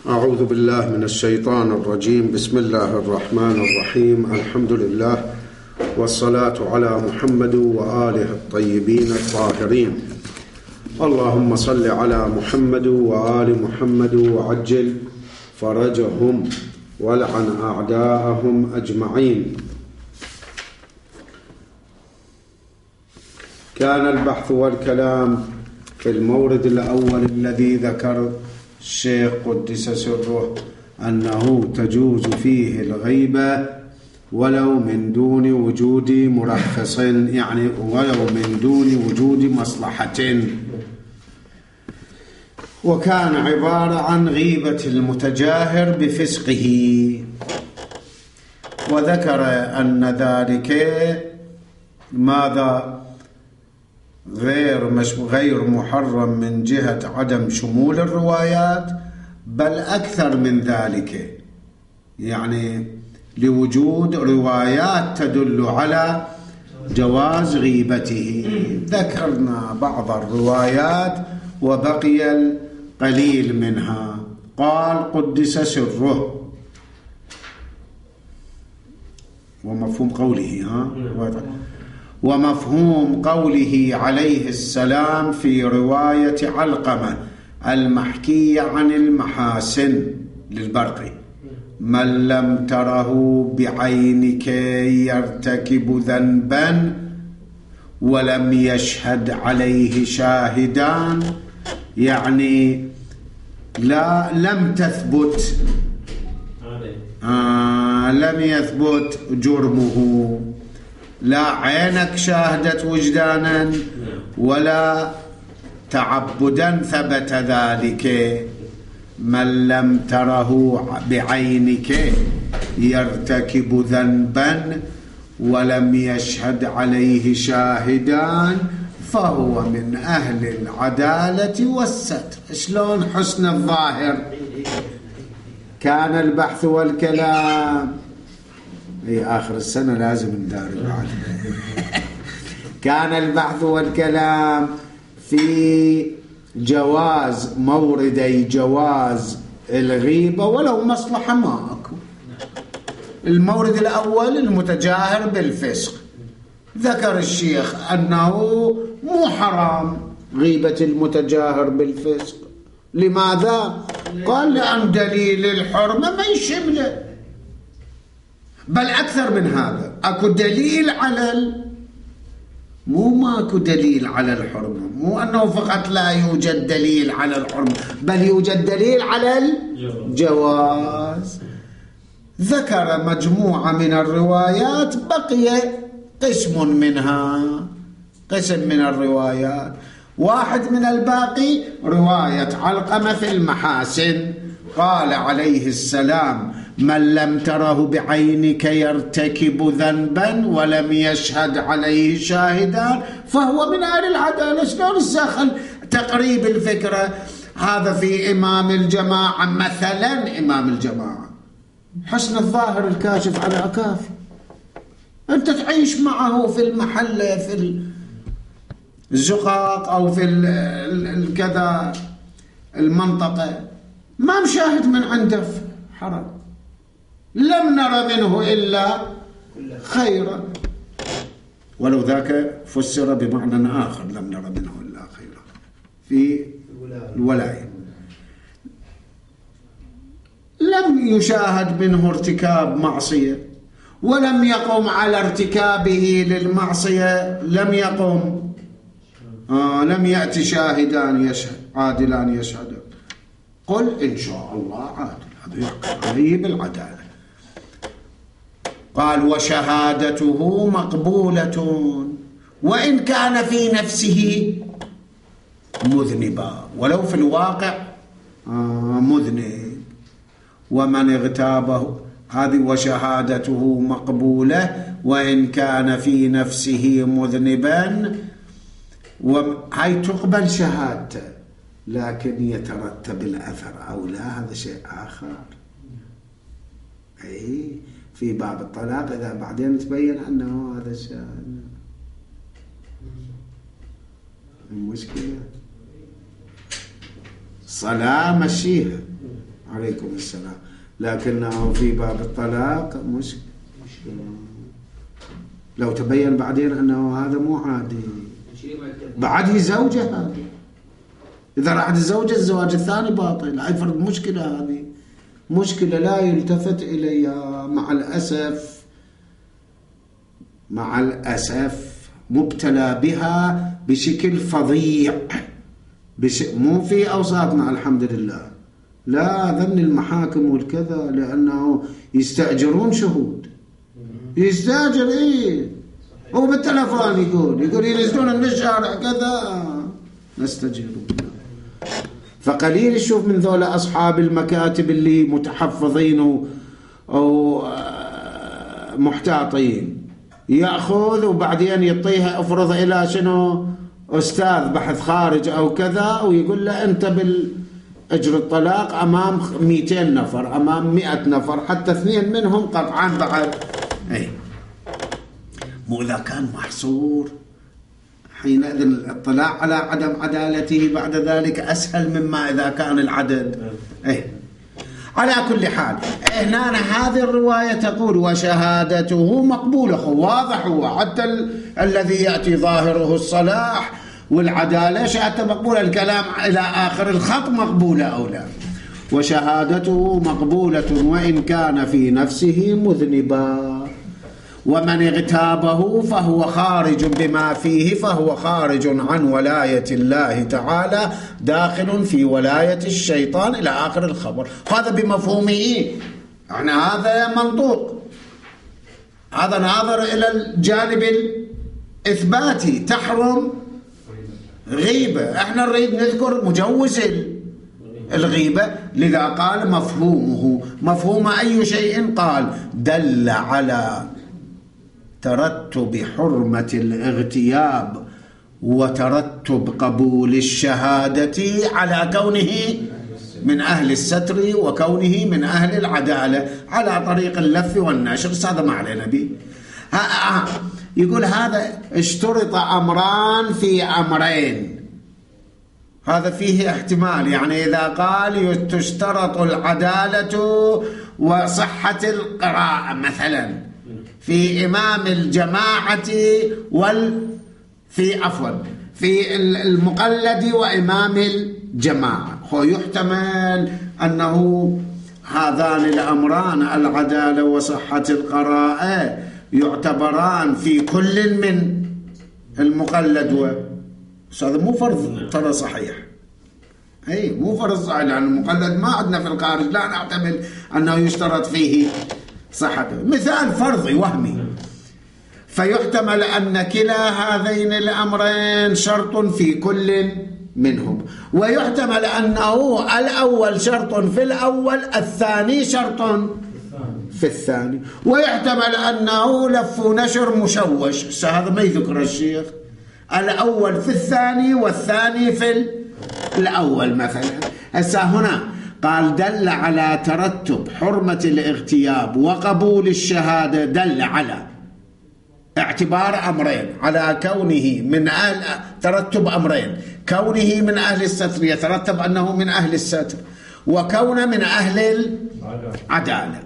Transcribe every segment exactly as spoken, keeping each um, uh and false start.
أعوذ بالله من الشيطان الرجيم. بسم الله الرحمن الرحيم. الحمد لله والصلاة على محمد وآله الطيبين الطاهرين. اللهم صل على محمد وآل محمد وعجل فرجهم ولعن أعداءهم أجمعين. كان البحث والكلام في المورد الأول الذي ذكر الشيخ قدس سره أنه تجوز فيه الغيبة ولو من دون وجود مرخص، يعني ولو من دون وجود مصلحة، وكان عبارة عن غيبة المتجاهر بفسقه، وذكر أن ذلك ماذا غير مش غير محرم من جهة عدم شمول الروايات، بل أكثر من ذلك، يعني لوجود روايات تدل على جواز غيبته. ذكرنا بعض الروايات وبقي القليل منها. قال قدس سره، ومفهوم قوله ها ومفهوم قوله عليه السلام في رواية علقمة المحكية عن المحاسن للبرقي: من لم تره بعينك يرتكب ذنبا ولم يشهد عليه شاهدان، يعني لا لم تثبت آه لم يثبت جرمه، لا عينك شاهدت وجدانا ولا تعبدا ثبت ذلك. من لم تره بعينك يرتكب ذنبا ولم يشهد عليه شاهدان فهو من أهل العدالة والستر. شلون حسن الظاهر؟ كان البحث والكلام اي اخر السنه لازم نداري بعد. كان البحث والكلام في جواز موردي جواز الغيبه ولو مصلحه ما اكو. المورد الاول المتجاهر بالفسق، ذكر الشيخ انه مو حرام غيبه المتجاهر بالفسق. لماذا؟ قال لأن دليل الحرمه ما يشمله، بل أكثر من هذا، أكو دليل على ال... مو ماكو دليل على الحرمة، مو أنه فقط لا يوجد دليل على الحرمة، بل يوجد دليل على الجواز. ذكر مجموعة من الروايات، بقي قسم منها، قسم من الروايات. واحد من الباقي رواية علقمة في المحاسن، قال عليه السلام: من لم تره بعينك يرتكب ذنبا ولم يشهد عليه شاهدان فهو من أهل العدالة. شلون السخن تقريب الفكرة؟ هذا في إمام الجماعة مثلا، إمام الجماعة حسن الظاهر الكاشف على أكافي، أنت تعيش معه في المحل في الزقاق أو في الكذا المنطقة، ما مشاهد من عنده حرام، لم نرى منه إلا خيرا، ولو ذاك فسر بمعنى آخر: لم نرى منه إلا خيرا في الولاية. لم يشاهد منه ارتكاب معصية ولم يقم على ارتكابه للمعصية، لم يقم آه لم يأتي شاهدان يشهد عادلان يشهدان، قل إن شاء الله عادل، هذا يحكم عليه بالعدالة. قال: وشهادته مقبولة وإن كان في نفسه مذنبا، ولو في الواقع آه مذنب. ومن اغتابه، هذه وشهادته مقبولة وإن كان في نفسه مذنبا، وهي تقبل شهادته لكن يترتب الأثر أو لا، هذا شيء آخر. أي في باب الطلاق إذا بعدين تبين أنه هذا الشيء المشكلة. صلاة مشيها عليكم السلام. لكنه في باب الطلاق مشكلة، لو تبين بعدين أنه هذا مو عادي، بعده زوجة، هذه إذا راحت الزوجة الزواج الثاني باطل. هاي فرض مشكلة، هذه مشكلة لا يلتفت إليها مع الأسف. مع الأسف مبتلى بها بشكل فظيع، بش... مو في أوساطنا الحمد لله، لا ذن المحاكم والكذا، لأنه يستأجرون شهود، يستأجر إيه، هو بالتلفون يقول يقول ينزلون من الشارع كذا نستجيرون. فقليل يشوف من ذولا أصحاب المكاتب اللي متحفظين أو محتاطين، يأخذ وبعدين يعطيها افرض إلى شنو أستاذ بحث خارج أو كذا، ويقول له أنت بالأجر الطلاق أمام مئتين نفر، أمام مئة نفر، حتى اثنين منهم قطعا بعد. أي مو إذا كان محصور حينئذ الاطلاع على عدم عدالته بعد ذلك أسهل مما إذا كان العدد. أي على كل حال هنا هذه الرواية تقول وشهادته مقبولة، واضح هو حتى ال... الذي يأتي ظاهره الصلاح والعدالة شهادته مقبولة، الكلام إلى آخر الخط مقبولة أو لا. وشهادته مقبولة وإن كان في نفسه مذنبا، ومن اغتابه فهو خارج بما فيه، فهو خارج عن ولاية الله تعالى داخل في ولاية الشيطان إلى آخر الخبر. هذا بمفهومه، يعني هذا منطوق، هذا ناظر إلى الجانب الإثباتي. تحرم غيبة، احنا نريد نذكر مجوز الغيبة، لذا قال مفهومه. مفهوم أي شيء؟ قال دل على ترتب حرمة الاغتياب وترتب قبول الشهادة على كونه من أهل الستر وكونه من أهل العدالة على طريق اللف والنشر. هذا ما علينا به. يقول هذا اشترط أمران في أمرين، هذا فيه احتمال، يعني إذا قال تشترط العدالة وصحة القراءة مثلا في إمام الجماعة وال في عفوا في المقلد وإمام الجماعة، ويحتمل أنه هذان الأمران العدالة وصحة القراءة يعتبران في كل من المقلد و هذا مو فرض ترى صحيح، أي مو فرض صحيح، لأن المقلد ما عندنا في الخارج لا نعتمد أنه يشترط فيه صحته، مثال فرضي وهمي. فيحتمل أن كلا هذين الأمرين شرط في كل منهم، ويحتمل أنه الأول شرط في الأول، الثاني شرط في الثاني، ويحتمل أنه لف ونشر مشوش. هذا ما يذكر الشيخ، الأول في الثاني والثاني في الأول مثلا. هسه هنا قال دل على ترتب حرمة الاغتياب وقبول الشهادة، دل على اعتبار أمرين، على كونه من أهل ترتب أمرين، كونه من أهل الستر يترتب أنه من أهل الستر، وكونه من أهل العدالة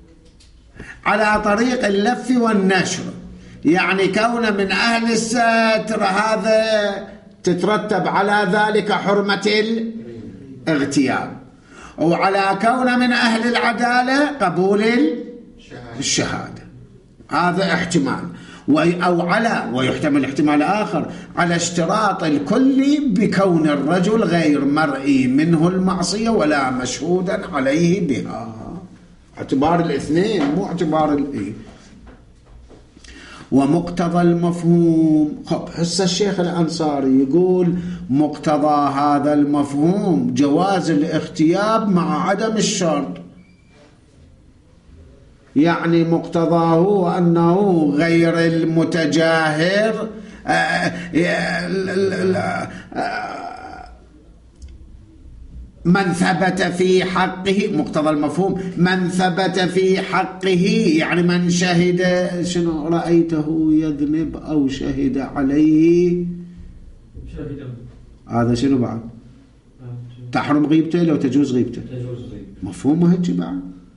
على طريق اللف والنشر، يعني كونه من أهل الستر هذا تترتب على ذلك حرمة الاغتياب، وعلى كونه من أهل العدالة قبول الشهادة. هذا احتمال، أو على ويحتمل احتمال آخر على اشتراط الكل بكون الرجل غير مرئي منه المعصية ولا مشهودا عليه بها، اعتبار الاثنين مو اعتبار الايه. ومقتضى المفهوم، خب هسه الشيخ الأنصاري يقول مقتضى هذا المفهوم جواز الاغتياب مع عدم الشرط، يعني مقتضاه أنه غير المتجاهر من ثبت في حقه، مقتضى المفهوم من ثبت في حقه، يعني من شهد شنو رأيته يذنب أو شهد عليه هذا شنو بعد تحرم غيبته لو تجوز غيبته، تجوز غيبته مفهومه هيك بعد،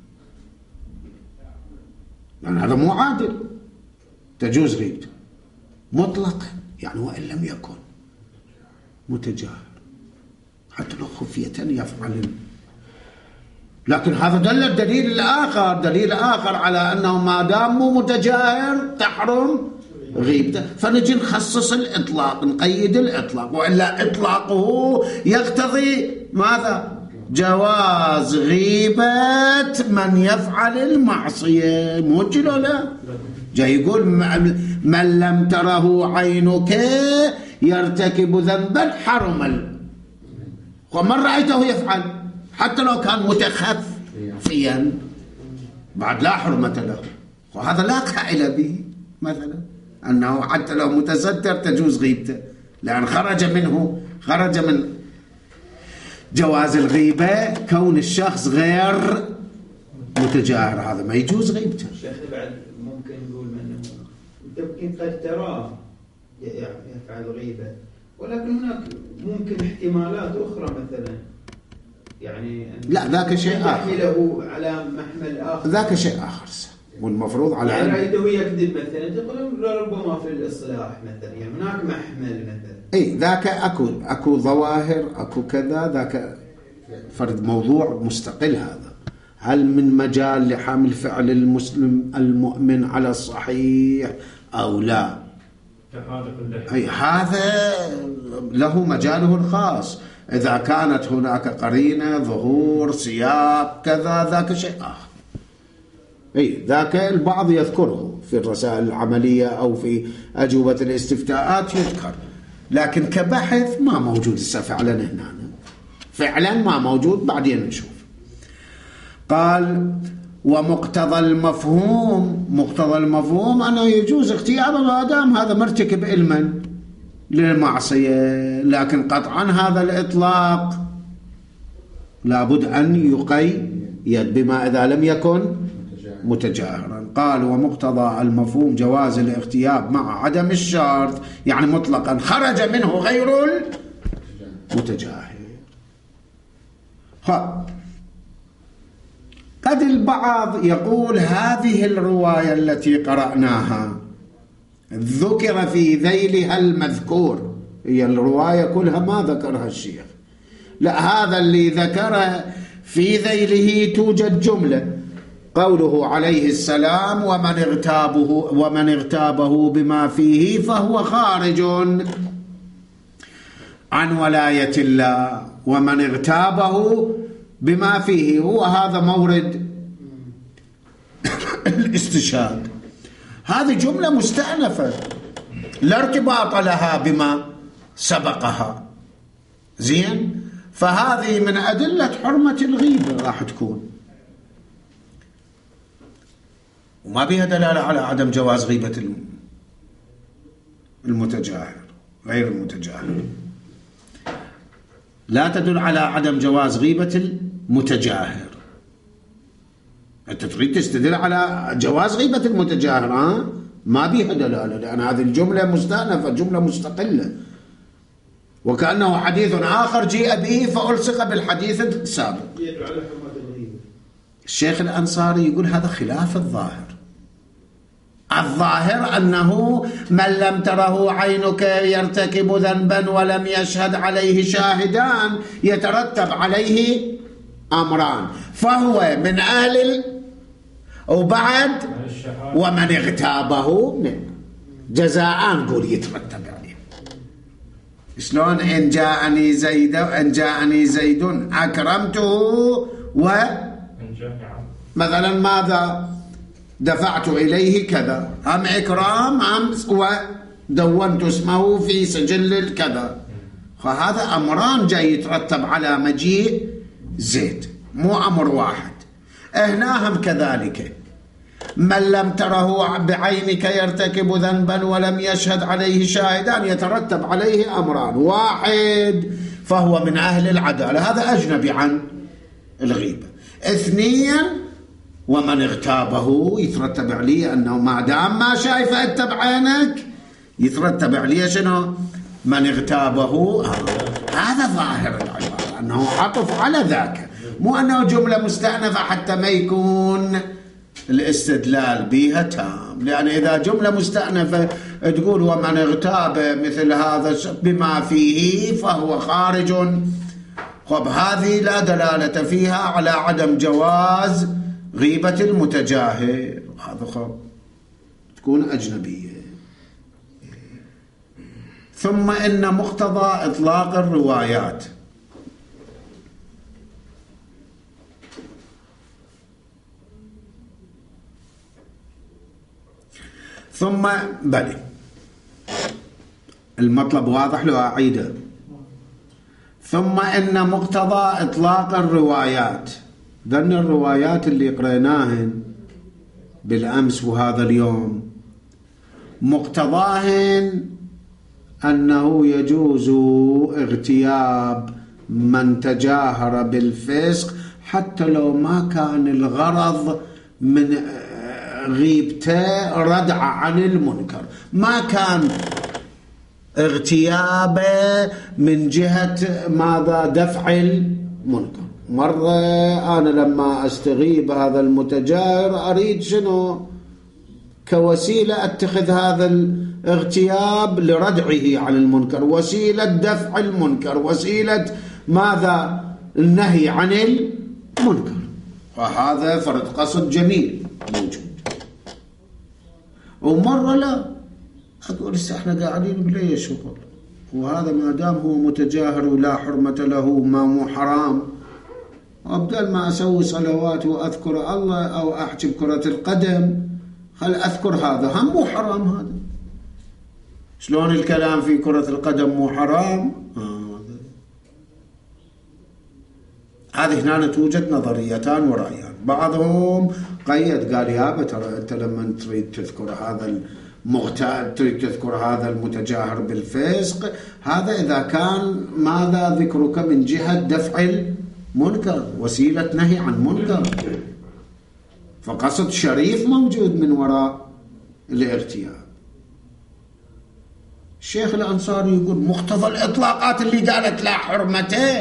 يعني هذا مو عادل. تجوز غيبته مطلقا يعني وإن لم يكن متجاهر، حتى لو خفية يفعل. لكن هذا دل الدليل الآخر، دليل آخر على أنه ما دام مو متجاهر تحرم غيبته. فنجي نخصص الإطلاق، نقيد الإطلاق، وإلا إطلاقه يقتضي ماذا؟ جواز غيبة من يفعل المعصية. موجه له لا جاي يقول من لم تره عينك يرتكب ذنبا حرم ال... ومن رأيته يفعل حتى لو كان متخفيا بعد لا حرمة له، وهذا لا قائل به مثلا أنه حتى لو متستر تجوز غيبته، لأن خرج منه خرج من جواز الغيبة كون الشخص غير متجاهر، هذا ما يجوز غيبته. شيخ بعد ممكن نقول منه يمكن قد تراه يفعل غيبة، ولكن هناك ممكن احتمالات أخرى مثلا يعني لا ذاك شيء آخر، تحمله على محمل آخر، ذاك شيء آخر. والمفروض على يعني رأيته يكذب مثلا تقول ربما في الإصلاح مثلا، يعني هناك محمل مثلا. اي ذاك اكو اكو ظواهر اكو كذا، ذاك فرد موضوع مستقل. هذا هل من مجال لحمل فعل المسلم المؤمن على الصحيح او لا؟ اي هذا له مجاله الخاص. اذا كانت هناك قرينه ظهور سياق كذا ذاك شيء اخر. اي ذاك البعض يذكره في الرسائل العمليه او في اجوبه الاستفتاءات يذكر، لكن كبحث ما موجود لسه فعلا هنا، فعلا ما موجود. بعدين نشوف. قال ومقتضى المفهوم، مقتضى المفهوم أنه يجوز اغتيابه ما دام هذا مرتكب علما للمعصية، لكن قطعا هذا الإطلاق لابد أن يقيد بما إذا لم يكن متجاهرا. قال ومقتضى المفهوم جواز الاغتياب مع عدم الشرط، يعني مطلقا خرج منه غير المتجاهر. قد البعض يقول هذه الرواية التي قرأناها ذكر في ذيلها المذكور، هي الرواية كلها ما ذكرها الشيخ، لا هذا اللي ذكره في ذيله توجد جملة قوله عليه السلام ومن اغتابه ومن اغتابه بما فيه فهو خارج عن ولاية الله، ومن اغتابه بما فيه هو هذا مورد الاستشهاد. هذه جملة مستأنفة لا ارتباط لها بما سبقها، زين؟ فهذه من أدلة حرمة الغيبة راح تكون، وما بها دلالة على عدم جواز غيبة المتجاهر غير المتجاهر، لا تدل على عدم جواز غيبة المتجاهر. أنت تريد تستدل على جواز غيبة المتجاهر، ها؟ ما بها دلالة، لأن هذه الجملة مستأنفة، جملة مستقلة، وكأنه حديث آخر جيء به فألصق بالحديث السابق. الشيخ الأنصاري يقول هذا خلاف الظاهر. الظاهر أنه من لم تره عينك يرتكب ذنبا ولم يشهد عليه شاهدان يترتب عليه أمران، فهو من أهل ال... وبعد ومن اغتابه جزاء نقول يترتب عليه. شلون إن جاءني زيد إن جاءني زيد أكرمته و مثلا ماذا دفعت إليه كذا، أم إكرام أم ودونت اسمه في سجل الكذا، فهذا أمران جاي يترتب على مجيء زيد، مو أمر واحد. هناهم كذلك من لم تره بعينك يرتكب ذنبا ولم يشهد عليه شاهدان يترتب عليه أمران، واحد فهو من أهل العدالة، هذا أجنبي عن الغيبة. اثنين ومن اغتابه يترتب عليه أنه ما دام ما شايفه أنت بعينك يترتب عليه شنو؟ من اغتابه. هذا ظاهر العبارة أنه عطف على ذاك، مو أنه جملة مستأنفة حتى ما يكون الاستدلال بها تام. لأن إذا جملة مستأنفة تقول ومن اغتاب مثل هذا بما فيه فهو خارج، خب هذه لا دلالة فيها على عدم جواز غيبة المتجاهر، هذا خب تكون أجنبية. ثم إن مقتضى إطلاق الروايات ثم بلي المطلب واضح لو أعيده. ثم إن مقتضى إطلاق الروايات، ذن الروايات اللي قريناهن بالأمس وهذا اليوم مقتضاهن أنه يجوز اغتياب من تجاهر بالفسق حتى لو ما كان الغرض من غيبته ردع عن المنكر، ما كان اغتيابه من جهة ماذا؟ دفع المنكر. مرة أنا لما أستغيب هذا المتجاهر أريد شنو؟ كوسيلة أتخذ هذا الاغتياب لردعه عن المنكر، وسيلة دفع المنكر، وسيلة ماذا؟ النهي عن المنكر، وهذا فرد قصد جميل موجود. ومرة لا أقول احنا قاعدين بلي شغل، وهذا ما دام هو متجاهر ولا حرمة له ما مو حرام، وأبدل ما أسوي صلوات وأذكر الله أو أحجب كرة القدم خل أذكر هذا هم مو حرام. هذا شلون الكلام في كرة القدم مو حرام؟ آه. هذه هنا توجد نظريتان ورأيان. بعضهم قيد قال يا ترى أنت لما تريد تذكر هذا المغتاب تريد تذكر هذا المتجاهر بالفسق، هذا إذا كان ماذا ذكرك من جهة دفع المنكر، وسيلة نهي عن منكر، فقصد شريف موجود من وراء الاغتياب. الشيخ الأنصاري يقول مقتضى الإطلاقات اللي قالت لا حرمته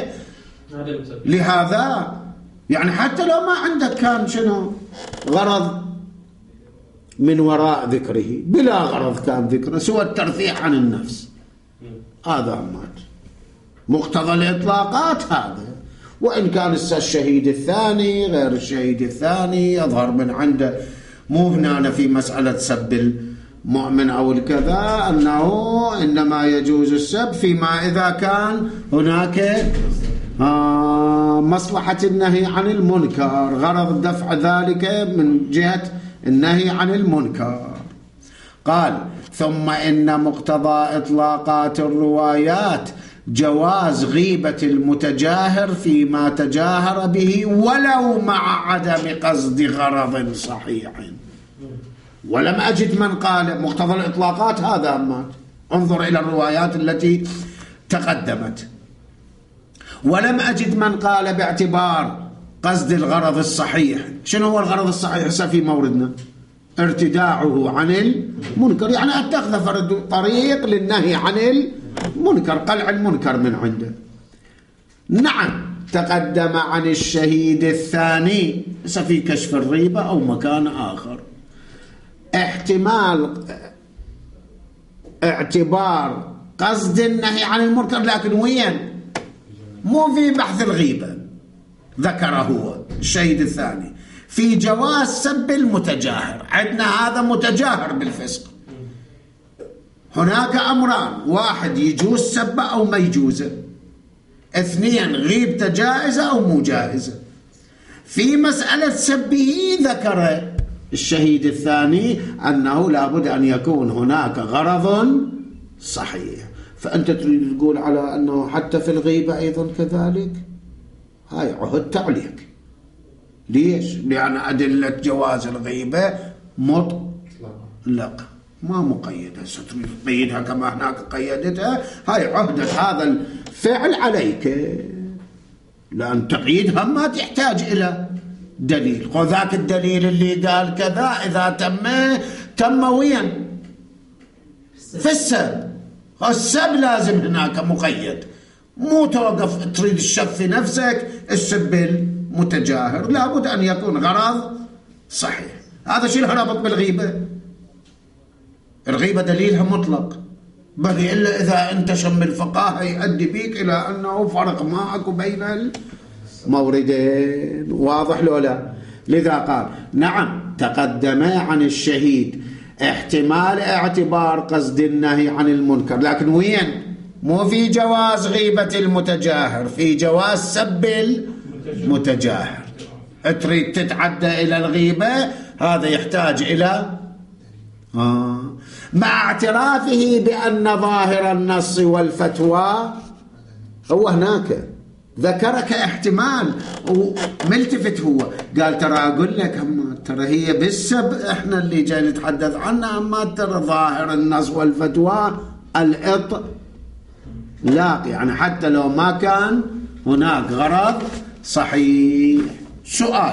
لهذا، يعني حتى لو ما عندك كان شنو غرض من وراء ذكره، بلا غرض كان ذكره سوى الترفيه عن النفس، هذا مات مقتضى الإطلاقات هذا. وإن كان الشهيد الثاني غير الشهيد الثاني يظهر من عنده، مو هنا في مسألة سب المؤمن أو الكذا، أنه إنما يجوز السب فيما إذا كان هناك آه مصلحة النهي عن المنكر، غرض دفع ذلك من جهة النهي عن المنكر. قال ثم إن مقتضى إطلاقات الروايات جواز غيبة المتجاهر فيما تجاهر به ولو مع عدم قصد غرض صحيح. ولم أجد من قال مقتضى الإطلاقات هذا، أما انظر إلى الروايات التي تقدمت، ولم أجد من قال باعتبار قصد الغرض الصحيح. شنو هو الغرض الصحيح في موردنا؟ ارتداعه عن المنكر، يعني أتخذ فرد طريق للنهي عن المنكر، قلع المنكر من عنده. نعم تقدم عن الشهيد الثاني في كشف الريبة أو مكان آخر احتمال اعتبار قصد النهي عن المنكر، لكن وين؟ مو في بحث الغيبة، ذكره هو الشهيد الثاني في جواز سب المتجاهر. عندنا هذا متجاهر بالفسق، هناك أمران، واحد يجوز سبه أو ما يجوزه، اثنين غيبته جائزة أو مو جائزة. في مسألة سبه ذكر الشهيد الثاني أنه لابد أن يكون هناك غرض صحيح. فأنت تريد تقول على أنه حتى في الغيبة أيضا كذلك؟ هاي عهد تعليق. ليش؟ لأن أدلة جواز الغيبة مطلقة ما مقيدة، ستريد تقيدها كما هناك قيدتها، هاي عهدة هذا الفعل عليك، لأن تقييدها ما تحتاج إلى دليل. وذاك الدليل اللي قال كذا إذا تم تم وين؟ في السب، السب لازم هناك مقيد، مو توقف تريد الشف في نفسك السب المتجاهر، لابد أن يكون غرض صحيح. هذا شيء رابط بالغيبة. الغيبة دليلها مطلق، بل إلا إذا انتشر من الفقاهة يؤدي بيك إلى أنه فرق معك بين الموردين. واضح لو لا؟ لذا قال نعم تقدم عن الشهيد احتمال اعتبار قصد النهي عن المنكر، لكن وين؟ مو في جواز غيبة المتجاهر، في جواز سب المتجاهر. تريد تتعدى إلى الغيبة، هذا يحتاج إلى آه. مع اعترافه بأن ظاهر النص والفتوى هو هناك ذكرك احتمال وملتفت، هو قال ترى أقول لك هم ترى هي بالسب احنا اللي جاي نتحدث عنها، أما ترى ظاهر النص والفتوى الإطلاق، يعني حتى لو ما كان هناك غرض صحيح. سؤال: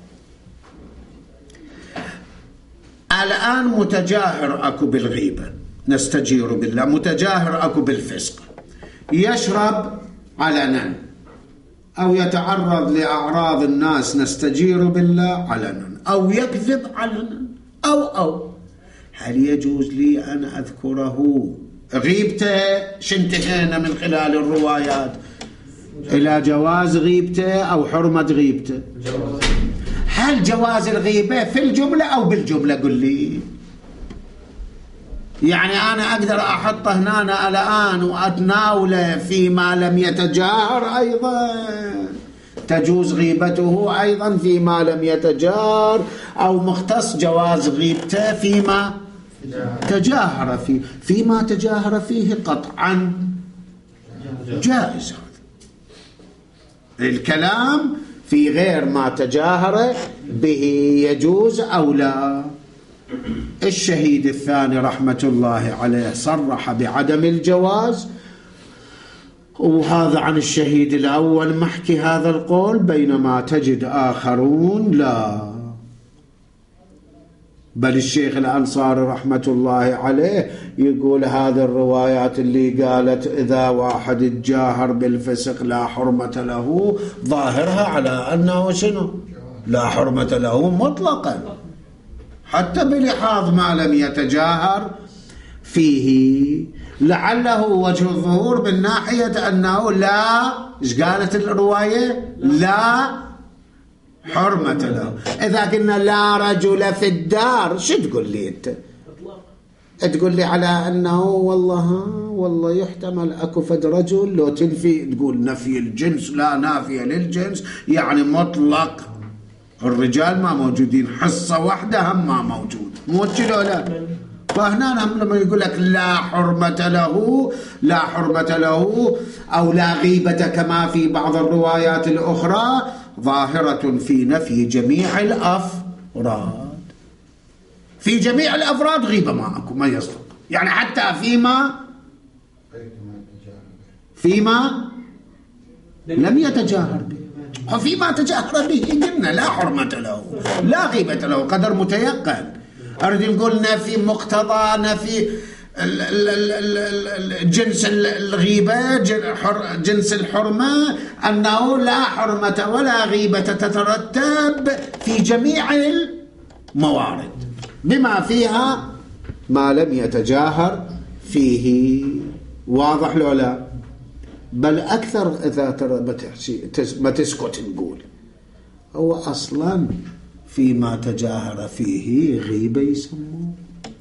الآن متجاهر أكو بالغيبة، نستجير بالله، متجاهر أكو بالفسق، يشرب علنا أو يتعرض لأعراض الناس، نستجير بالله علنا، أو يكذب علنا، أو أو هل يجوز لي أن أذكره؟ غيبته شنتهينا من خلال الروايات إلى جواز غيبته أو حرمة غيبته. هل جواز الغيبة في الجملة أو بالجملة؟ قل لي. يعني أنا أقدر أحطه هنا الآن وأتناوله فيما لم يتجاهر، أيضا تجوز غيبته أيضا فيما لم يتجاهر، أو مختص جواز غيبته فيما تجاهر فيه. فيما تجاهر فيه قطعا جائز. الكلام في غير ما تجاهر به يجوز أو لا. الشهيد الثاني رحمة الله عليه صرح بعدم الجواز، وهذا عن الشهيد الأول محكي هذا القول، بينما تجد آخرون لا. بل الشيخ الأنصاري رحمة الله عليه يقول هذه الروايات اللي قالت إذا واحد اتجاهر بالفسق لا حرمة له، ظاهرها على أنه شنو؟ لا حرمة له مطلقا، حتى بلحاظ ما لم يتجاهر فيه. لعله وجه الظهور من ناحية أنه لا، إيش قالت الرواية؟ لا حرمة له. إذا قلنا لا رجل في الدار، شو تقول لي أنت؟ تقول لي على أنه والله والله يحتمل أكو فد رجل، لو تنفي تقول نفي الجنس لا نافية للجنس، يعني مطلق الرجال ما موجودين، حصة واحدة هم ما موجود، مو كذا لا. فهنا هم لما يقول لك لا حرمة له، لا حرمة له أو لا غيبة كما في بعض الروايات الأخرى، ظاهرة في نفي جميع الأفراد. في جميع الأفراد غيبة ما أكو، ما يصدق، يعني حتى فيما فيما لم يتجاهر به، وفيما تجاهر به قلنا لا حرمة له لا غيبة له، قدر متيقن. أريد نقول نفي مقتضى، نفي جنس الغيبة، جنس الحرمة، أنه لا حرمة ولا غيبة تترتب في جميع الموارد بما فيها ما لم يتجاهر فيه. واضح لو لا؟ بل أكثر إذا ترى ما تسكت نقول هو أصلا فيما تجاهر فيه غيبة يسموه،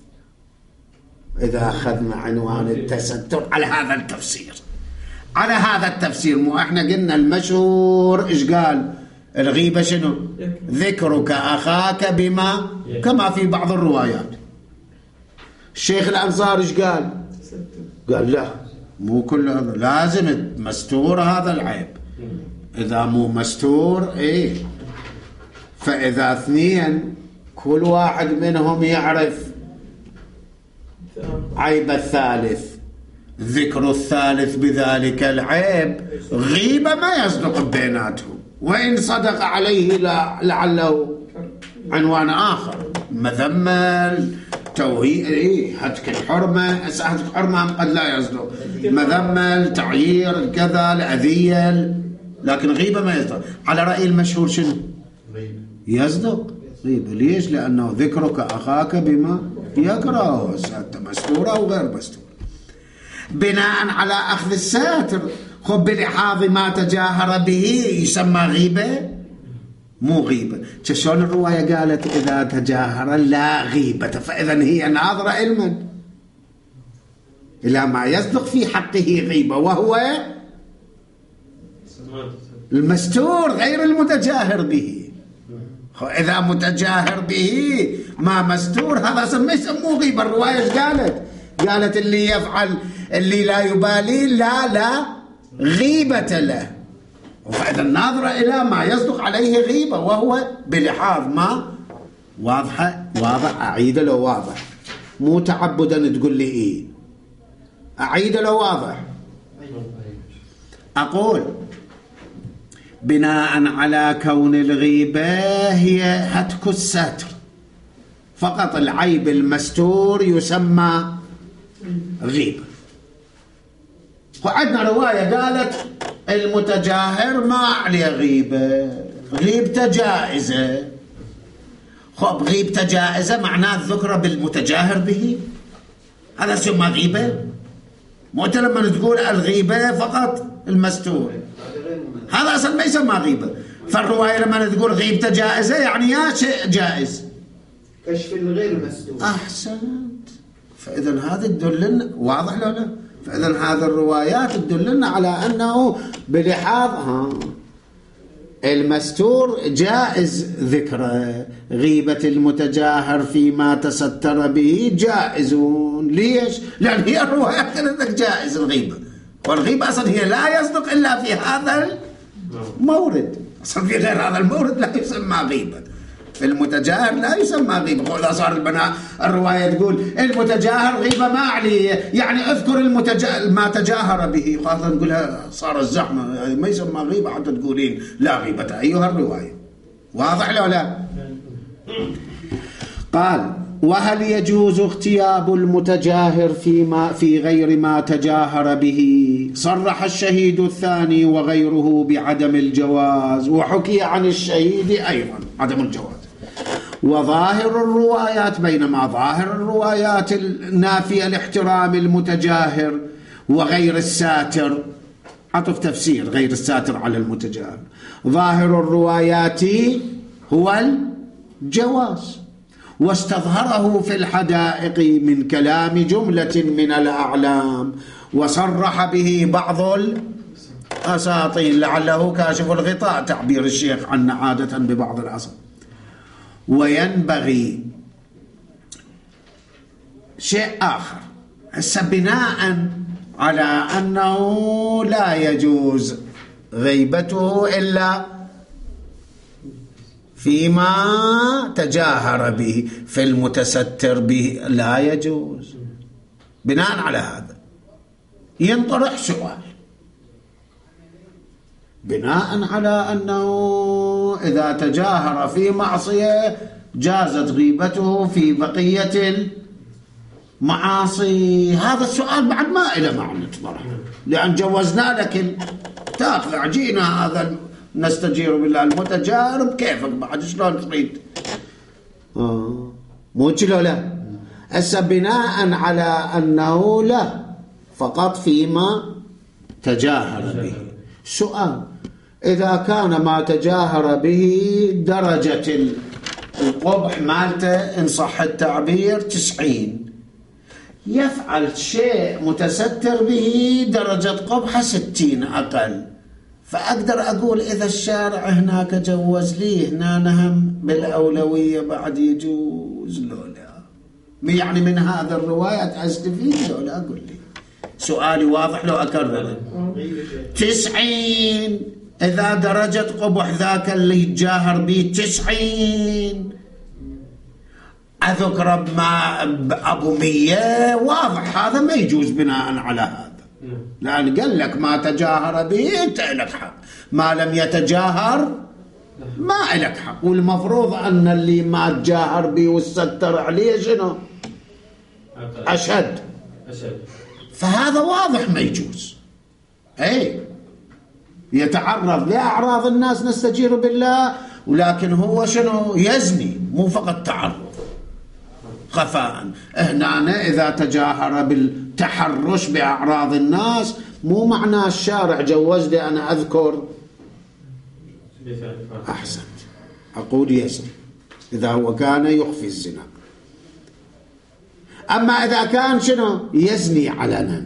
إذا أخذنا عنوان التستر على هذا التفسير، على هذا التفسير. مو احنا قلنا المشهور إيش قال؟ الغيبة شنو؟ ذكرك أخاك بما، كما في بعض الروايات. الشيخ الأنصاري إيش قال؟ قال لا، مو كل هذا لازم مستور هذا العيب، إذا مو مستور إيه. فإذا اثنين كل واحد منهم يعرف عيب الثالث، ذكر الثالث بذلك العيب غيبة ما يصدق بيناتهم، وإن صدق عليه لعله عنوان آخر، مذمة توهي إيه هتك الحرمة هتك الحرمة قد لا يصدق مذمة التعيير كذا الأذية، لكن غيبة ما يصدق. على رأي المشهور شنو يصدق غيبة. ليش؟ لأنه ذكرك أخاك بما يكره، مستورة أو غير مستورة. بناء على أخذ الساتر، خب بلحاظ ما تجاهر به يسمى غيبة مو غيبة. شلون الرواية قالت إذا تجاهر لا غيبة، فإذا هي ناظرة علما إلى ما يصدق في حقه غيبة، وهو المستور غير المتجاهر به. إذا متجاهر به ما مستور هذا ما يسموه غيبة. الرواية قالت قالت اللي يفعل اللي لا يبالي لا لا غيبة له، فإذا الناظرة إلى ما يصدق عليه غيبة، وهو بلحاظ ما واضحة واضح. أعيد له واضح، مو تعبدا تقول لي إيه، أعيد له واضح. أقول بناء على كون الغيبة هي هتك الستر فقط، العيب المستور يسمى غيبة. وعندنا رواية قالت المتجاهر ما عليه غيبة، غيبته جائزة. خب غيبته جائزة معناه الذكر بالمتجاهر به، هذا يسمى غيبة؟ مو أنت لما تقول الغيبة فقط المستور، هذا أصلا ما يسمى غيبة. فالرواية لما تقول غيبته جائزة يعني يا شيء جائز، كشف الغير مستور. أحسنت. فإذا هذا تدلنا واضح لو لا؟ فإذا هذه الروايات تدلنا على أنه بلحاظ ها المستور جائز ذكره، غيبة المتجاهر فيما تستر به جائزون. ليش؟ لأن هي الروايات كانت جائز الغيبة، والغيبة أصلا هي لا يصدق إلا في هذا المورد، أصلا في غير هذا المورد لا يسمى غيبة. المتجاهر لا يسمى غيبة. إذا صار البناء الرواية تقول المتجاهر غيبة ما عليه، يعني اذكر المتجاهر ما تجاهر به، خاصة نقولها صار الزحمة ما يسمى غيبة حتى تقولين لا غيبة. أيها الرواية واضح لو لا؟ قال وهل يجوز اغتياب المتجاهر فيما في غير ما تجاهر به؟ صرح الشهيد الثاني وغيره بعدم الجواز، وحكي عن الشهيد أيضا عدم الجواز. وظاهر الروايات، بينما ظاهر الروايات النافية لاحترام المتجاهر وغير الساتر، عطف تفسير غير الساتر على المتجاهر، ظاهر الروايات هو الجواز، واستظهره في الحدائق من كلام جملة من الأعلام، وصرح به بعض الأساطين، لعله كاشف الغطاء تعبير الشيخ عنا عادة ببعض الأساطين. وينبغي شيء آخر هسه بناء على أنه لا يجوز غيبته إلا فيما تجاهر به، في المتستر به لا يجوز. بناء على هذا ينطرح سؤال، بناء على أنه إذا تجاهر في معصية جازت غيبته في بقية المعاصي. هذا السؤال بعد ما إلى معنى نطرح، لأن جوزنا لك تاخذ عجينا هذا نستجير بالله المتجاهر بكيفك بعد شلون تريد. آه. مو كذا لا. هسه بناء على أنه لا فقط فيما تجاهر به. سؤال، إذا كان ما تجاهر به درجة القبح مالته إن صح التعبير تسعين، يفعل شيء متستر به درجة قبحة ستين أقل، فأقدر أقول إذا الشارع هناك جوز لي هنا نهم بالأولوية بعد يجوز لولا، يعني من هذا الرواية أستفيد لولا؟ أقول لي سؤالي واضح لو أكرر. تسعين إذا درجة قبح ذاك اللي يتجاهر به تسعين، أذكر بما أبو مية واضح هذا ما يجوز بناء على هذا، لأن قال لك ما تجاهر به أنت لك حق، ما لم يتجاهر ما لك حق. والمفروض أن اللي ما تجاهر به والستر عليه شنو؟ أشد أشد. فهذا واضح ما يجوز. أي يتعرض لأعراض الناس نستجير بالله، ولكن هو شنو يزني، مو فقط تعرض خفاء. هنا إذا تجاهر بالتحرش بأعراض الناس مو معناه الشارع جوز لي أنا أذكر. أحسنت، أقول يزني إذا هو كان يخفي الزنا. أما إذا كان شنو يزني علنا،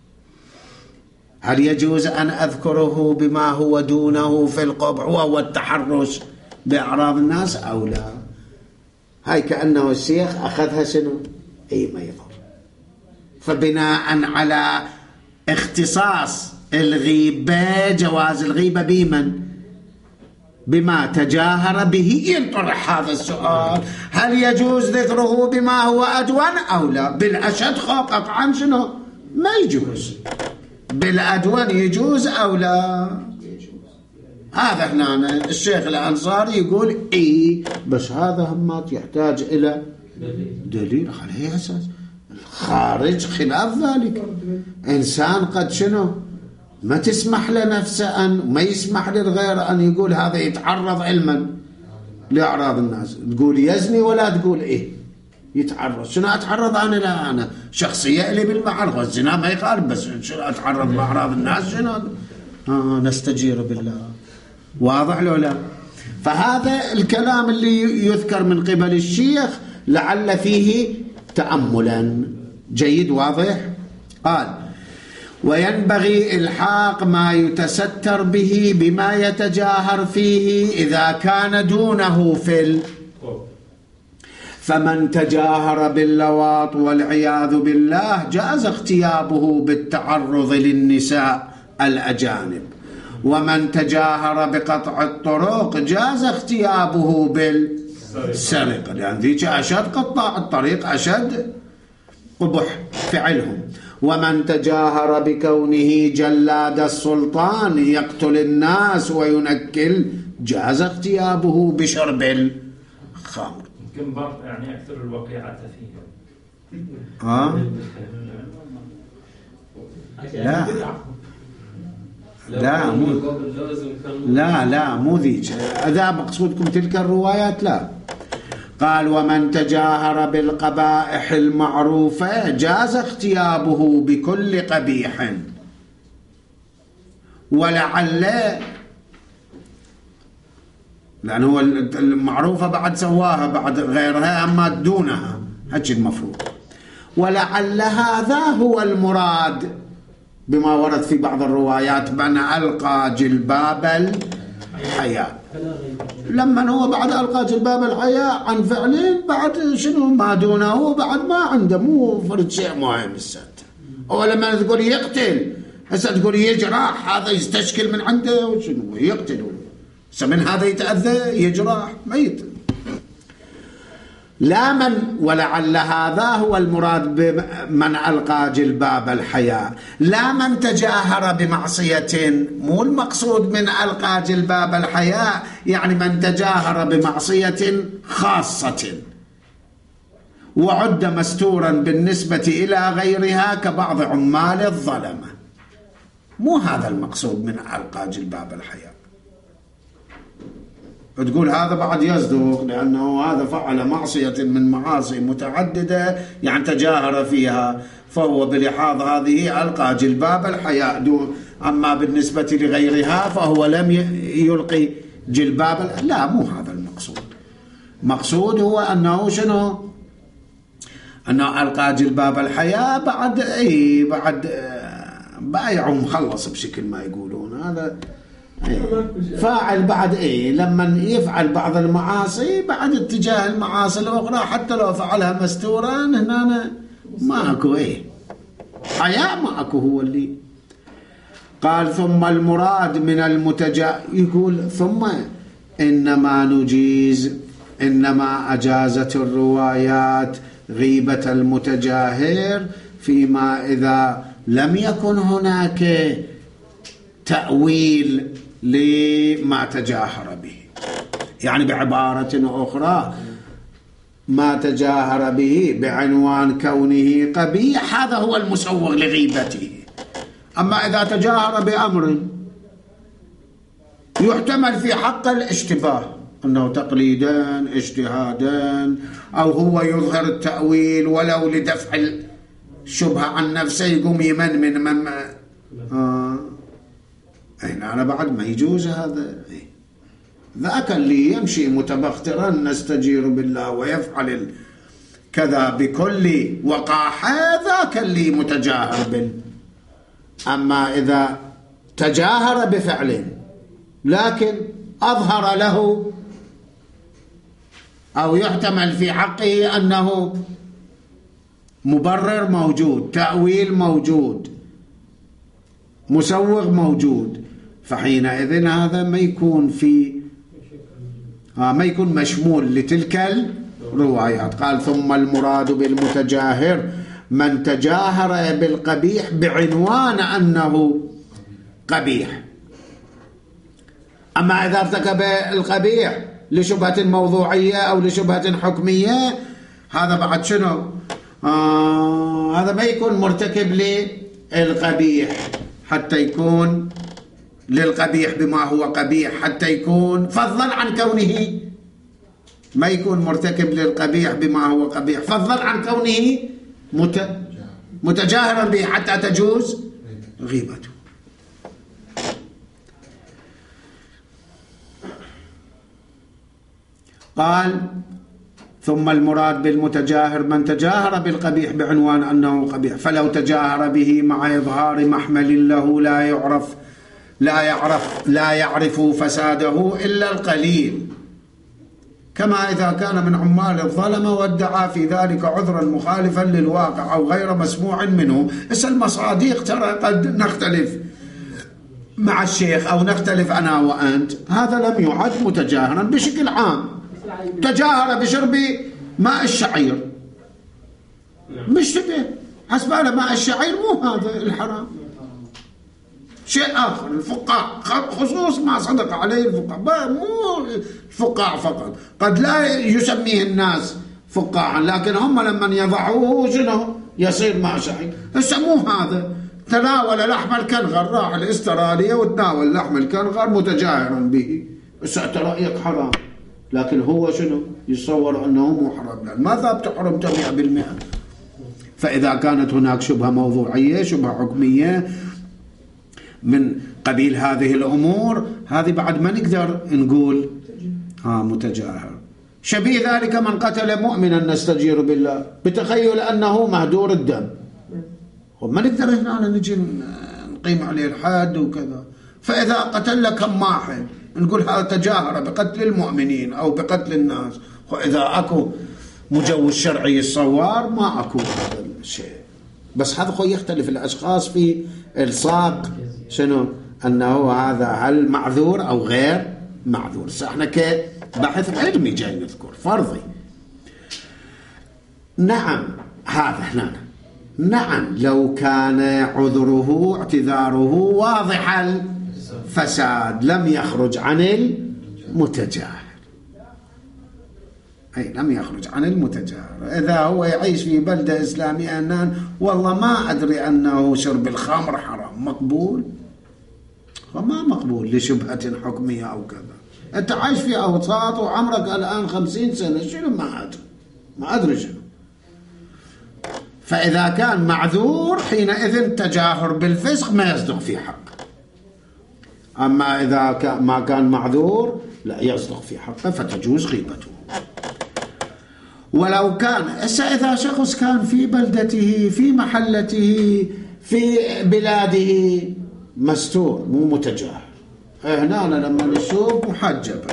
هل يجوز أن أذكره بما هو دونه في القبح وهو التحرش بأعراض الناس أو لا؟ هاي كأنه الشيخ أخذها شنو أي ما يضر. فبناء على اختصاص الغيبة، جواز الغيبة بمن بما تجاهر به، ينطرح هذا السؤال: هل يجوز ذكره بما هو أدون أو لا؟ بالأشد قطعا شنو ما يجوز، بالأدون يجوز أو لا يجوز. هذا هنا الشيخ الأنصاري يقول إيه، بس هذا همات يحتاج إلى دليل. على أي أساس؟ الخارج خلاف ذلك. إنسان قد شنو ما تسمح لنفسه أن ما يسمح للغير أن يقول هذا يتعرض علما لأعراض الناس. تقول يزني ولا تقول إيه يتعرض. شنو أتعرض أنا؟ لا أنا شخصية لي بالمعرض، والزنا ما يخالف، بس شنو أتعرض لأعراض الناس؟ شنو آه نستجير بالله. واضح لو لا؟ فهذا الكلام اللي يذكر من قبل الشيخ لعل فيه تأملا جيد. واضح؟ قال: وينبغي إلحاق ما يتستر به بما يتجاهر فيه إذا كان دونه في ال... فمن تجاهر باللواط والعياذ بالله جاز اغتيابه بالتعرض للنساء الأجانب، ومن تجاهر بقطع الطرق جاز اغتيابه بالسرقة، لأن ذيك أشد، قطاع الطريق أشد قبح فعلهم. ومن تجاهر بكونه جلاد السلطان يقتل الناس وينكل جاز اغتيابه بشرب الخمر. يمكن برضه يعني أكثر الوقيعات فيها. آه؟ لا لا مو لا لا مو ذيك. إذا مقصودكم تلك الروايات لا. قال: ومن تجاهر بالقبائح المعروفة جاز اغتيابه بكل قبيح، ولعل لأنه المعروفة بعد سواها بعد غيرها أما دونها، هذا المفروض. ولعل هذا هو المراد بما ورد في بعض الروايات: من ألقى جلباب الحياء. لما هو بعد ألقى جلباب الحياء عن فعلين، بعد شنو ما دونه بعد ما عنده، مو فرد شيء مهم. السادة هو لما تقول يقتل، هسه تقول يجرح، هذا يستشكل من عنده وشنو يقتله، من هذا يتأذى يجرح ميت. لا من ولعل هذا هو المراد بمن ألقى جلباب الحياء، لا من تجاهر بمعصية. مو المقصود من ألقى جلباب الحياء يعني من تجاهر بمعصية خاصة وعد مستورا بالنسبة إلى غيرها كبعض عمال الظلمة. مو هذا المقصود من ألقى جلباب الحياء. وتقول هذا بعد يصدق لأنه هذا فعل معصية من معاصي متعددة يعني تجاهر فيها، فهو بلحاظ هذه ألقى جلباب الحياء دون. أما بالنسبة لغيرها فهو لم يلقي جلباب. لا مو هذا المقصود. مقصود هو أنه شنو أنه ألقى جلباب الحياء بعد أي بعد بايع ومخلص بشكل ما يقولون. هذا إيه. فاعل بعد ايه لما يفعل بعض المعاصي بعد اتجاه المعاصي الاخرى حتى لو فعلها مستورا هنا ماكو ايه حياء ماكو. هو اللي قال: ثم المراد من المتجا يقول ثم انما نجيز انما اجازت الروايات غيبة المتجاهر فيما اذا لم يكن هناك تأويل لما تجاهر به. يعني بعبارة أخرى ما تجاهر به بعنوان كونه قبيح هذا هو المسوغ لغيبته. أما إذا تجاهر بأمر يحتمل في حق الاشتباه أنه تقليدان اجتهادان أو هو يظهر التأويل ولو لدفع الشبهة عن نفسه يقوم يمن من من آه. هنا أنا بعد ما يجوز هذا. ذاك اللي يمشي متبخترا نستجير بالله ويفعل كذا بكل وقاحة ذاك اللي متجاهر بال. أما إذا تجاهر بفعل لكن أظهر له أو يحتمل في حقه أنه مبرر موجود، تأويل موجود، مسوغ موجود، فحينئذ هذا ما يكون في آه ما يكون مشمول لتلك الروايات. قال ثم المراد بالمتجاهر من تجاهر بالقبيح بعنوان أنه قبيح. أما إذا ارتكب القبيح لشبهة موضوعية أو لشبهة حكمية هذا بعد شنو؟ آه هذا ما يكون مرتكب للقبيح حتى يكون للقبيح بما هو قبيح حتى يكون فضلا عن كونه ما يكون مرتكب للقبيح بما هو قبيح فضلا عن كونه مت متجاهرا به حتى تجوز غيبته. قال ثم المراد بالمتجاهر من تجاهر بالقبيح بعنوان أنه قبيح فلو تجاهر به مع إظهار محمل له لا يعرف لا يعرف لا يعرف فساده إلا القليل، كما إذا كان من عمال الظلمة وادعى في ذلك عذرا مخالفا للواقع أو غير مسموع منه. إس المصادق ترى قد نختلف مع الشيخ أو نختلف أنا وأنت، هذا لم يعد متجاهرا بشكل عام. تجاهر بشرب ماء الشعير مشتبه حسب على ماء الشعير مو هذا الحرام، شيء آخر. الفقاع خصوص ما صدق عليه الفقاع، مو الفقاع فقط، قد لا يسميه الناس فقاعا لكن هم لما يضعوه شنو يصير ماء شعير. يسموه هذا تناول لحم الكنغر، راح الاسترالية وتناول لحم الكنغر متجاهرا به، بس أنت رأيك حرام لكن هو شنو يصور أنه مو حرام. ماذا بتحرم مئة بالمئة؟ فإذا كانت هناك شبهة موضوعية شبهة حكمية من قبيل هذه الأمور هذه بعد ما نقدر نقول آه متجاهر. شبيه ذلك من قتل مؤمنا نستجير بالله بتخيل أنه مهدور الدم، وما نقدر هنا نجي نقيم عليه الحد وكذا. فإذا قتل كماحل نقول هذا تجاهر بقتل المؤمنين أو بقتل الناس، وإذا أكو مجوز شرعي الصوار ما أكو هذا الشيء. بس هذا خو يختلف الأشخاص في الصاق شنو أنه هذا هل معذور أو غير معذور. احنا كبحث علمي جاي نذكر فرضي. نعم هذا هنا نعم لو كان عذره اعتذاره واضح الفساد لم يخرج عن المتجاهر، أي لم يخرج عن المتجاهر. إذا هو يعيش في بلدة إسلامية أنان والله ما أدري أنه شرب الخمر حرام، مقبول؟ وما مقبول لشبهة حكمية أو كذا. أنت عايش في أوساط وعمرك الآن خمسين سنة شنو ما أدري ما أدري شنو. فإذا كان معذور حينئذ تجاهر بالفسق ما يصدق في حق. أما إذا ما كان معذور لا يصدق في حقه فتجوز غيبته. ولو كان إذا شخص كان في بلدته في محلته في بلاده مستور مو متجاهر، هنا لما نشوف محجبة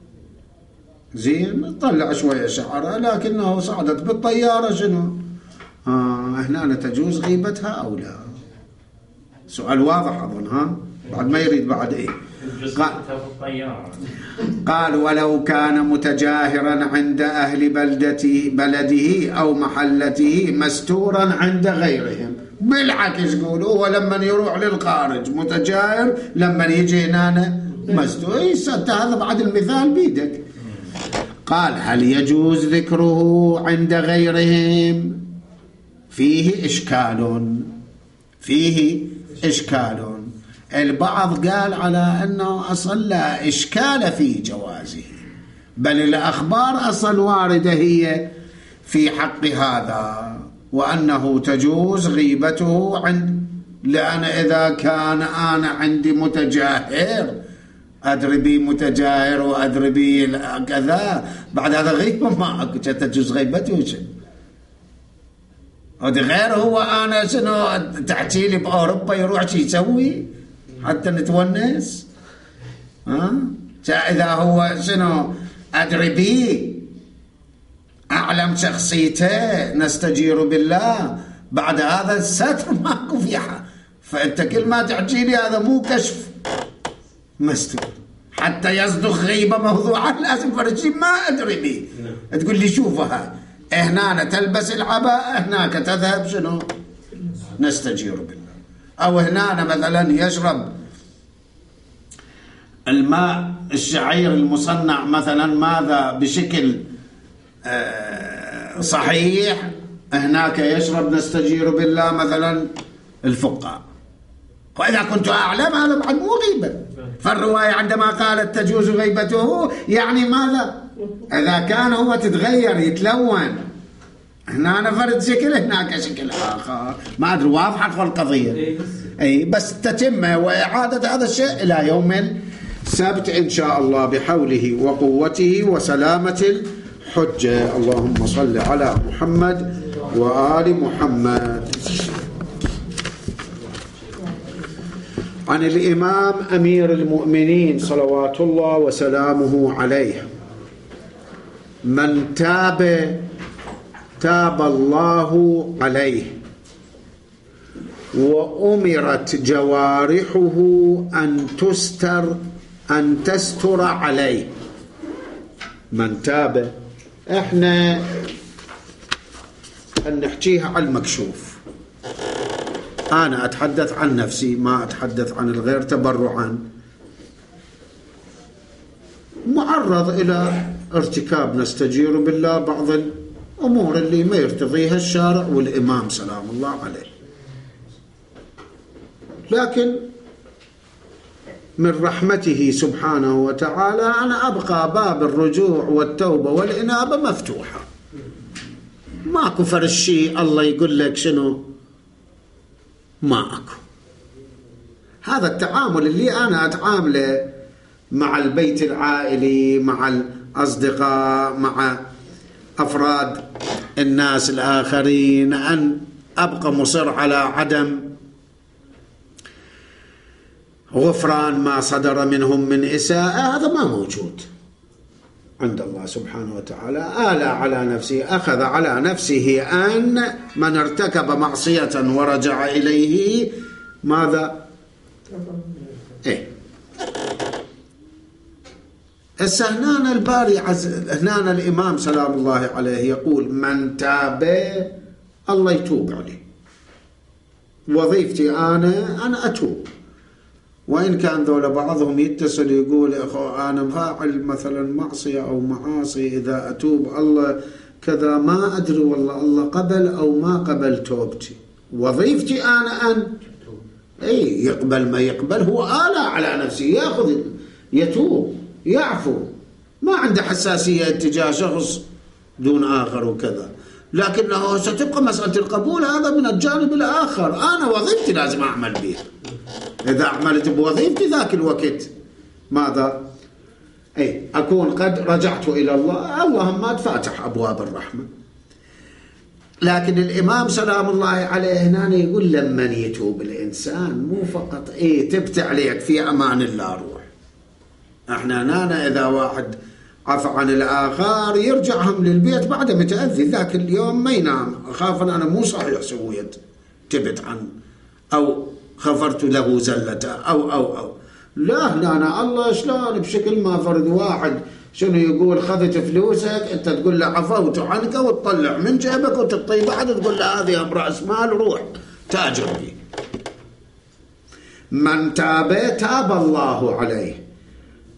زين طلع شوية شعرها لكنه صعدت بالطيارة شنو آه هنا تجوز غيبتها أو لا؟ سؤال واضح أظن. ها بعد ما يريد بعد إيه قال, قال ولو كان متجاهرا عند أهل بلدته بلده أو محلته مستورا عند غيرهم. بالعكس يقولوا هو لما يروح للخارج متجاهر لما يجي هنا مستور. هذا بعد المثال بيدك. قال هل يجوز ذكره عند غيرهم؟ فيه إشكال فيه إشكال البعض قال على أنه أصلا لا إشكال في جوازه، بل الأخبار أصلا واردة هي في حق هذا، وأنه تجوز غيبته عند، لأن إذا كان أنا عندي متجاهر أدري بي متجاهر وأدري بي كذا، بعد هذا غيبة ما أكو تجوز غيبته شنو؟ ودي غير هو أنا شنو تحكي لي بأوروبا يروح شي يسوي حتى نتونس؟ ها؟ إذا هو شنو أدري بي أعلم شخصيته نستجير بالله، بعد هذا الستر ماكو فيها، فأنت كل ما تحكي لي هذا مو كشف مستور، حتى يصدق غيبة موضوعات لازم فرشي ما أدري بي. تقول لي شوفها هنا تلبس العباءة، هناك تذهب شنو نستجير بالله، أو هنا مثلا يشرب الماء الشعير المصنع مثلا ماذا بشكل صحيح، هناك يشرب نستجير بالله مثلا الفقهاء. وإذا كنت أعلم هذا بعد مو غيبة. فالرواية عندما قالت تجوز غيبته يعني ماذا؟ إذا كان هو تتغير يتلون، هنا أنا فرد شكل هناك شكل آخر، ما أدري واضحة القضية. أي بس تتم وإعادة هذا الشيء إلى يوم السبت إن شاء الله بحوله وقوته وسلامة الحجة. اللهم صل على محمد وآل محمد. عن الإمام أمير المؤمنين صلوات الله وسلامه عليه: من تاب تاب الله عليه، وأمرت جوارحه أن تستر أن تستر عليه. من تاب احنا أن نحكيها على المكشوف، أنا أتحدث عن نفسي ما أتحدث عن الغير تبرعا، معرض إلى ارتكاب نستجير بالله بعض الأمور اللي ما يرتضيها الشارع والإمام سلام الله عليه، لكن من رحمته سبحانه وتعالى أنا أبقى باب الرجوع والتوبة والإنابة مفتوحة، ماكو فرشي الله يقول لك شنو ما أكو. هذا التعامل اللي أنا أتعامله مع البيت العائلي، مع الأصدقاء، مع أفراد الناس الآخرين، أن أبقى مصر على عدم غفران ما صدر منهم من إساءة، هذا ما موجود عند الله سبحانه وتعالى. آلى على نفسه، أخذ على نفسه أن من ارتكب معصية ورجع إليه ماذا؟ إيه السهنان الباري عز... هنا الإمام سلام الله عليه يقول من تاب الله يتوب عليه. وظيفتي أنا أنا أتوب، وإن كان ذولا بعضهم يتصل يقول أخو أنا فاعل مثلا معصية أو معاصي، إذا أتوب الله كذا، ما أدري والله الله قبل أو ما قبل توبتي. وظيفتي أنا أن أي يقبل ما يقبل، هو آلى على نفسه، يأخذ يتوب يعفو، ما عنده حساسية اتجاه شخص دون آخر وكذا، لكنه ستبقى مسألة القبول هذا من الجانب الآخر. أنا وظيفتي لازم أعمل بها، إذا عملت بوظيفتي ذاك الوقت ماذا؟ أي أكون قد رجعت إلى الله، اللهم أتفاتح أبواب الرحمة. لكن الإمام سلام الله عليه هنا يقول لمن يتوب الإنسان مو فقط إيه تبت عليك في أمان الله روح. احنا هنا إذا واحد عفى عن الآخر يرجع هم للبيت بعد متأذي، ذاك اليوم ما ينام، أخاف أن أنا مو صحيح سويت تبت عن أو غفرت له زلته أو أو أو لا لا أنا الله شلون بشكل ما فرد واحد شنو يقول خذت فلوسك أنت تقول له عفوت عنك وتطلع من جيبك وتطي بعد تقول له هذه رأس مال روح تاجر به. من تاب تاب الله عليه،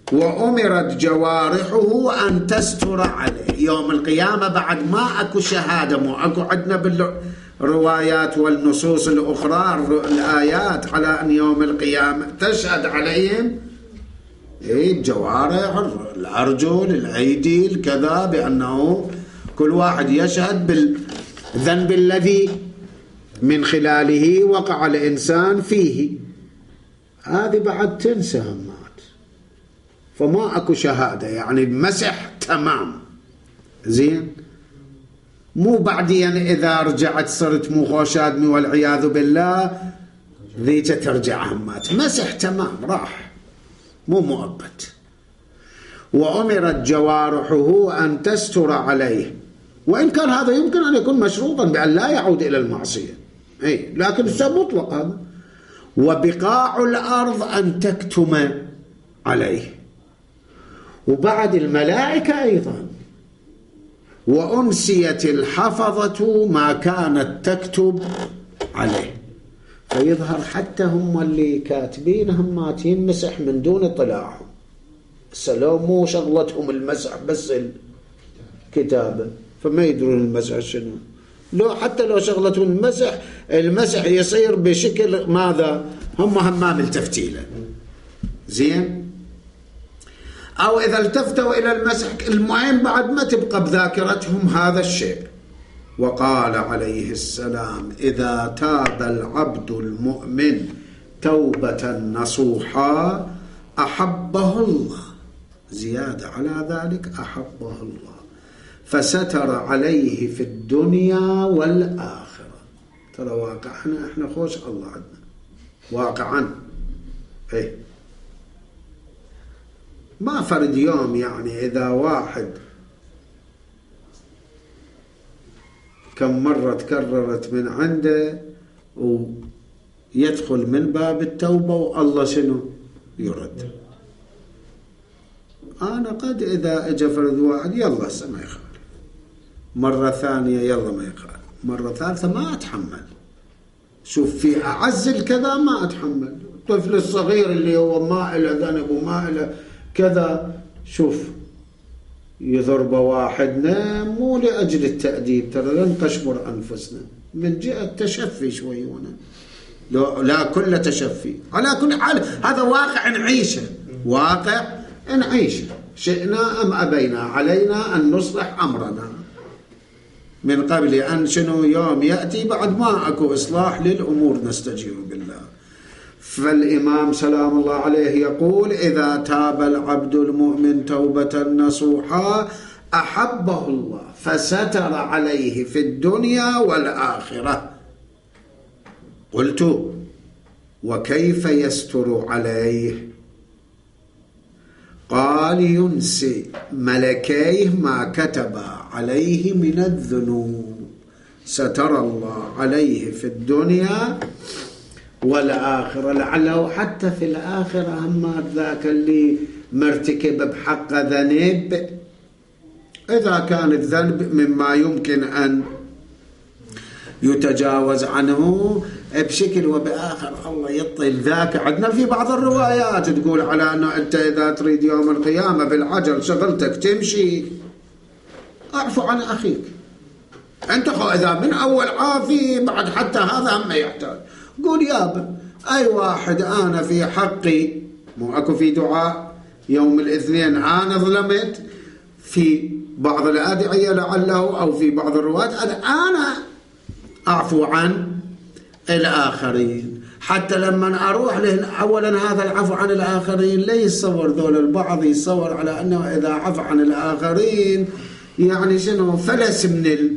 وأمرت جوارحه أن تستر عليه. يوم القيامة بعد ما أكو شهادة، مو أكو عندنا بالروايات والنصوص الأخرى الآيات على أن يوم القيامة تشهد عليهم إيه الجوارح، الأرجل، الأيدي، الكذا، بأنه كل واحد يشهد بالذنب الذي من خلاله وقع الإنسان فيه. هذه بعد تنسى همات، فما أكو شهادة، يعني المسح تمام زين. مو بعدين إذا رجعت صرت مو خوش آدمي والعياذ بالله ذيك ترجع همات، مسح تمام راح، مو مؤبت. وأمرت جوارحه أن تستر عليه، وإن كان هذا يمكن أن يكون مشروطا بأن لا يعود إلى المعصية، أي لكن مطلق هذا. وبقاع الأرض أن تكتم عليه، وبعد الملائكة أيضا. وأنسيت الحفظة ما كانت تكتب عليه، فيظهر حتى هم اللي كاتبين همات يمسح من دون اطلاعهم. سلام مو شغلتهم المسح بس الكتابة، فما يدرون المسح شنو. لو حتى لو شغلتهم المسح، المسح يصير بشكل ماذا؟ هم همام التفتيله زين. أو إذا التفتوا إلى المسح المهم بعد ما تبقى بذاكرتهم هذا الشيء. وقال عليه السلام: إذا تاب العبد المؤمن توبة نصوحا أحبه الله، زيادة على ذلك أحبه الله، فستر عليه في الدنيا والآخرة. ترى واقعنا احنا خوش الله عندنا واقعا، ايه ما فرد يوم. يعني إذا واحد كم مرة تكررت من عنده ويدخل من باب التوبة والله شنو يرد. أنا قد إذا اجى فرد واحد يلا هسه ما يخالف، مرة ثانية يلا ما يخالف، مرة ثالثة ما أتحمل. شوف في أعز الكذا ما أتحمل، الطفل الصغير اللي هو ما إله ذنب وما إله كذا، شوف يضرب واحدنا مو لأجل التأديب، ترى لن تشمر أنفسنا، من جهة تشفي شوي هنا، لا كل تشفي. على كل حال هذا واقع نعيشه، واقع نعيشه، شئنا أم أبينا، علينا أن نصلح أمرنا من قبل أن شنو يوم يأتي بعد ما أكو إصلاح للأمور نستجير بالله. فالإمام سلام الله عليه يقول: إذا تاب العبد المؤمن توبة نصوحا أحبه الله فستر عليه في الدنيا والآخرة. قلت: وكيف يستر عليه؟ قال: ينسي ملكيه ما كتب عليه من الذنوب، ستر الله عليه في الدنيا والآخرة. لعله حتى في الآخرة هم ذاك اللي مرتكب بحق ذنب، إذا كان الذنب مما يمكن أن يتجاوز عنه بشكل وبآخر الله يطيل ذاك. عندنا في بعض الروايات تقول على أنه أنت إذا تريد يوم القيامة بالعجل شغلتك تمشي، أعفو عن أخيك أنت خو إذا من أول عافي بعد حتى هذا هم يحتاج. قول يابا أي واحد أنا في حقي، مو أكو في دعاء يوم الاثنين أنا ظلمت في بعض الأدعية لعله أو في بعض الروايات، أنا أعفو عن الآخرين. حتى لما أروح له أولا هذا العفو عن الآخرين لا يتصور ذول البعض يتصور على أنه إذا عفو عن الآخرين يعني شنو فلس من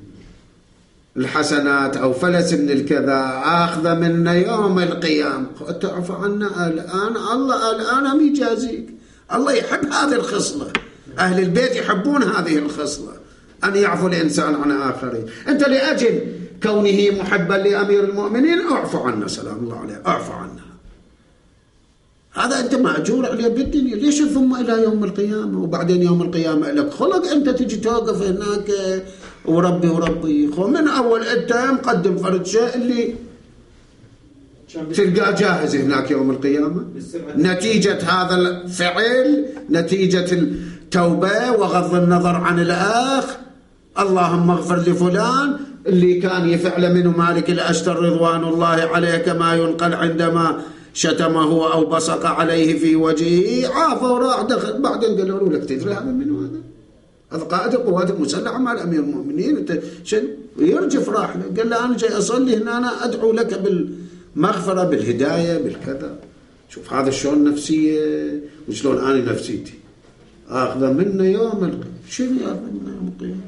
الحسنات أو فلس من الكذا أخذ منا يوم القيامة. تعفو عنا الآن، الله الآن يجازيك. الله يحب هذه الخصلة، أهل البيت يحبون هذه الخصلة، أن يعفو الإنسان عن آخرين. أنت لأجل كونه محبا لأمير المؤمنين أعفو عنا سلام الله عليه، أعفو عنا، هذا أنت مأجور عليه بالدنيا. ليش ثم إلى يوم القيامة؟ وبعدين يوم القيامة لك خلق أنت تجي توقف هناك وربي وربي خو من أول أنت مقدم فرد شيء اللي تلقاه جاهز هناك يوم القيامة نتيجة هذا الفعل، نتيجة التوبة وغض النظر عن الأخ. اللهم اغفر لفلان اللي كان يفعل منه مالك الأشتر رضوان الله عليه، كما ينقل عندما شتمه أو بصق عليه في وجهه، عافى وراح دخل. بعدين قالوا له لك تدري هذا منه؟ هذا هذا قائد القوات المسلحة مع الأمير المؤمنين. انت شن يرجف راح له، قال له أنا جاي أصلي هنا، أنا أدعو لك بالمغفرة بالهداية بالكذا. شوف هذا شلون نفسية وشلون أنا نفسيتي أخذ منا يوم القيامة. شنو يأخذ منا يوم القيامة؟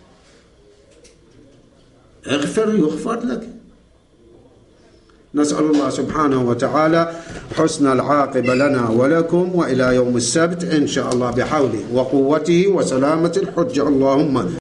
اغفر يغفر لك. نسأل الله سبحانه وتعالى حسن العاقبة لنا ولكم، وإلى يوم السبت إن شاء الله بحوله وقوته وسلامة الحجة. اللهم